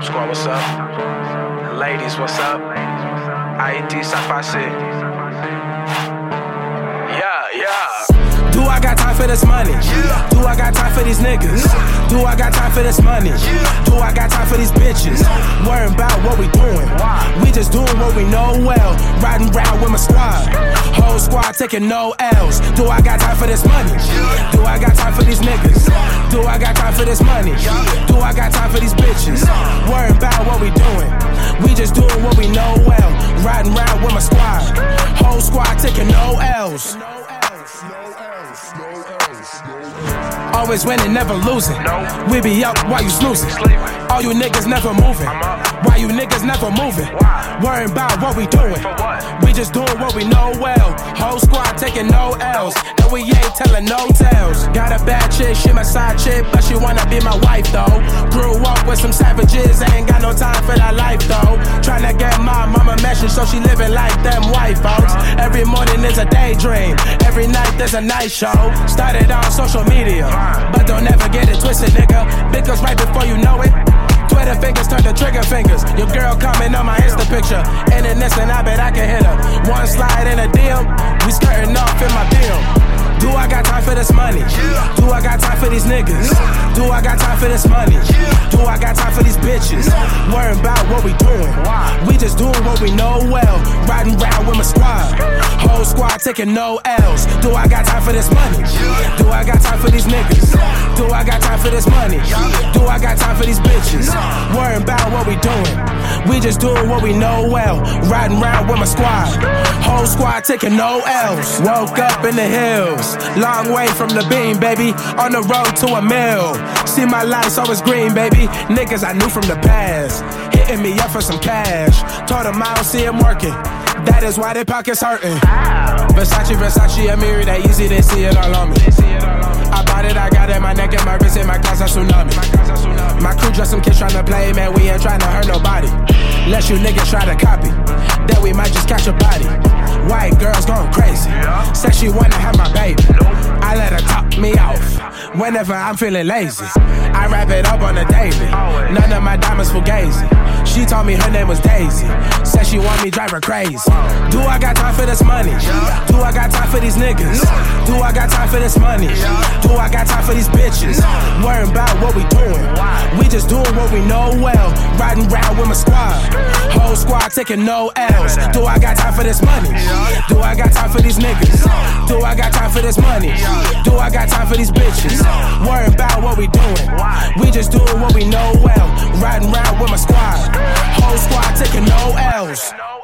Squad, what's up? Ladies, what's up? IET, Safasi. Yeah. Do I got time for this money? Yeah. Do I got time for these niggas? Yeah. Do I got time for this money? Yeah. Do I got time for these bitches? Yeah. Worrying about what we doing. Why? We just doing what we know well. Riding round with my squad. Whole squad taking no L's. Do I got time for this money? Yeah. Do I got time for these niggas? Yeah. Do I got time for this money? Yeah. Do I got time for these bitches? Yeah. Worrying about what we doing. We just doing what we know well. Riding round with my squad. Whole squad taking no L's. Always winning, never losing. No. We be up while you snoozing. All you niggas never moving. I'm up. Why you niggas never moving? Why? Worrying about what we doing. For what? We just doing what we know well. Whole squad taking no L's. And we ain't telling no tales. Got a bad chick, she my side chick, but she wanna be my wife though. Grew up with some savages, ain't got no time for that life though. Tryna get my mama message so she living like them white folks. Every morning is a daydream, every night there's a night show. Started on social media, but don't ever get it twisted, nigga. Because right before you know it, Twitter fingers turn to trigger fingers. Your girl comment on my Insta picture. In an instant, I bet I can hit her. One slide in a DM, we skirting off in my DM. Do I got time for this money? Yeah. Do I got time for these niggas? Yeah. Do I got time for this money? Yeah. Do I got time for these bitches? Yeah. Worrying about what we doing. Why? We just doing what we know well. Riding round with my squad. Whole squad taking no L's. Do I got time for this money? Yeah. Do I got time for these niggas? Yeah. Do I got time for this money? Yeah. Do I got time for these bitches? Yeah. Worrying about what we doing. We just doing what we know well. Riding round with my squad. Whole squad taking no L's. Woke up in the hills. Long way from the beam, baby. On the road to a mill. See my lights always green, baby. Niggas I knew from the past. Hitting me up for some cash. Told them I don't see him working. That is why their pockets hurting. Versace, a mirror that easy, they see it all on me. I bought it, I got it, my neck and my wrist and my class a tsunami. My crew dress some kids tryna play, man, we ain't tryna hurt nobody. Unless you niggas try to copy, then we might just catch a body. White girls going crazy, say she wanna have my baby. I let her top me off, whenever I'm feeling lazy. I wrap it up on a daily, none of my diamonds fugazi. She told me her name was Daisy, said she want me drive her crazy. Do I got time for this money? Do I got time for these niggas? Do I got time for this money? Do I got time for these bitches? Worrying about what we doing. We just doing what we know well. Riding round with my squad. Whole squad taking no L's. Do I got time for this money? Do I got time for these niggas? Do I got time for this money? Do I got time for these bitches? Worrying about what we doing. We just doing what we know well. Riding round with my squad. Whole squad taking no L's.